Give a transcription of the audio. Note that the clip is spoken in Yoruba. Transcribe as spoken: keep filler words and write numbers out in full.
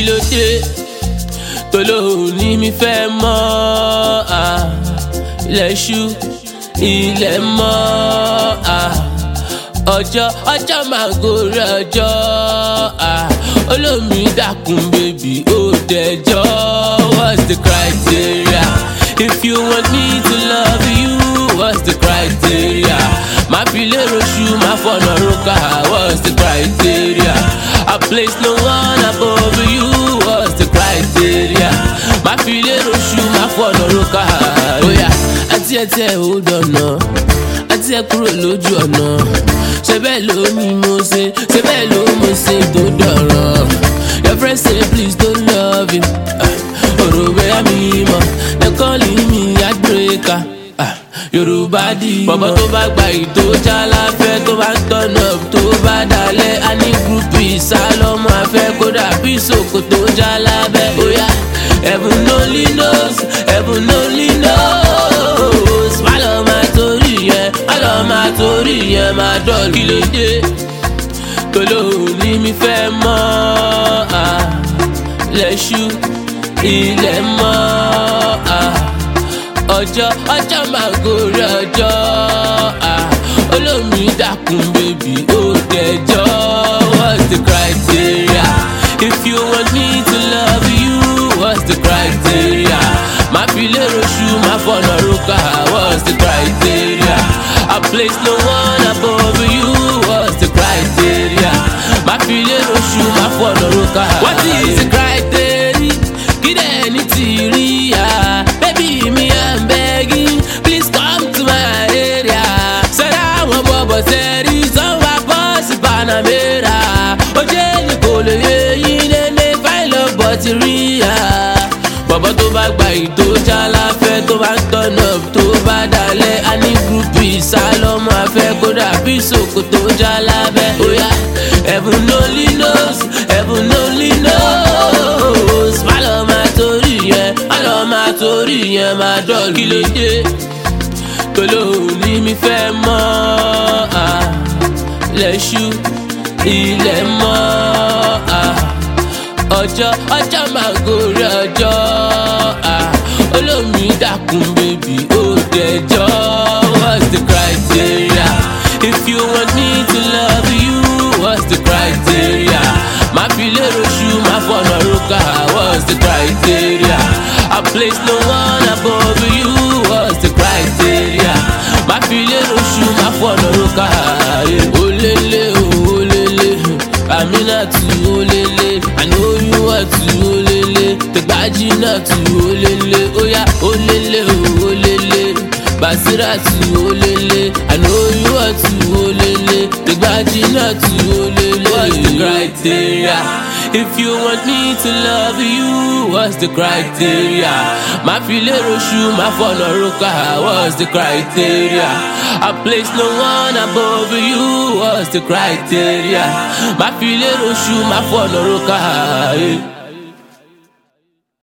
ló dé tó lóhùn ní mi fẹ́ mọ́ ilẹ̀ ṣú ilẹ̀ mọ́ ọjọ́ ọjọ́ máa gorí ọjọ́ olómi dákun bèbí ó dẹjọ́. What's the criteria if you want me to love you? What's the criteria? My pilero shoe, my phone roka. What's the criteria? I place no one above you. What's the criteria? My pilero shoe, my phone roka. Oh yeah, àti ẹ̀tẹ̀ hold on no. Àti ẹ kúrò lójú ọ̀nà. Ṣé bẹ́ẹ̀ ló ní mo ṣe? Ṣé bẹ́ẹ̀ ló mo ṣe tó dọ̀rọ̀? Your friends say please don't love you. Ọ̀rọ̀ bẹ́ẹ̀ mi mọ̀, they calling me heartbreaker. Yorùbá di bọ̀bọ̀ tó bá gba ìtò jálàfẹ́ tó bá turn up tó bá dalẹ̀ a ní gúrúpù ìsálọ́mọ afẹ́ kódà bí ìsòkò tó jálábẹ́. Oya heaven only knows, heaven only knows. Má lọ máa torí yẹn, má lọ máa torí yẹn máa dọ̀lù. Kí ló dé tó lóhùn ní mi fẹ́ mọ́ ilẹ̀ ṣú ilẹ̀ mọ́ ọjọ́ ọjọ́ máa gorí ọjọ́ olómi dákun bèbí ó dẹjọ́. What's the criteria if you want me to love you? What's the criteria? My pilero shoe, my phone roka. What's the criteria? I place no one above you. What's the criteria? My pilero shoe, my phone roka. What is the criteria? Kid any theoria, baby me I'm begging, please come to my area. Said I want Bobo said he's on my boss Panamera. Oje ni kole yin ne find love but real. Bọ̀bọ̀ tó bá gba ìtò jálàfẹ́ tó bá turn up tó bá dalẹ̀ a ní gúrúpù ìsálọ́mọ afẹ́ kódà bí ìsòkò tó jálábẹ́. Oya heaven only knows, heaven only knows. Má lọ máa torí yẹn, má lọ máa torí yẹn máa dọ̀lù. Kí ló dé tó lóhùn ní mi fẹ́ mọ́ ilẹ̀ ṣú ilẹ̀ mọ́ ọjọ́ ọjọ́ máa gorí ọjọ́ olómi dákun bèbí ó dẹjọ́. What's the criteria if you want me to love you? What's the criteria? My pilero shoe, my phone roka. What's the criteria? I place no one above you. What's the criteria? My pilero shoe, my phone roka. Olele olele Aminatu olele, I know you want to olele. Tegbajinatu olele, oya olele olele. Basiratu olele, I know you want to olele. Tegbajinatu olele. What's the criteria if you want me to love you? What's the criteria? My pilero shoe, my phone roka. What's the criteria? I place no one above you. What's the criteria? My pilero shoe, my phone roka.